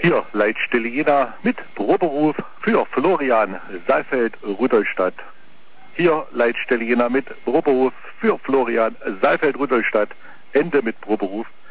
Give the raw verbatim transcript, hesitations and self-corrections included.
Hier Leitstelle Jena mit Proberuf für Florian Saalfeld-Rudolstadt. Hier Leitstelle Jena mit Proberuf für Florian Saalfeld-Rudolstadt. Ende mit Proberuf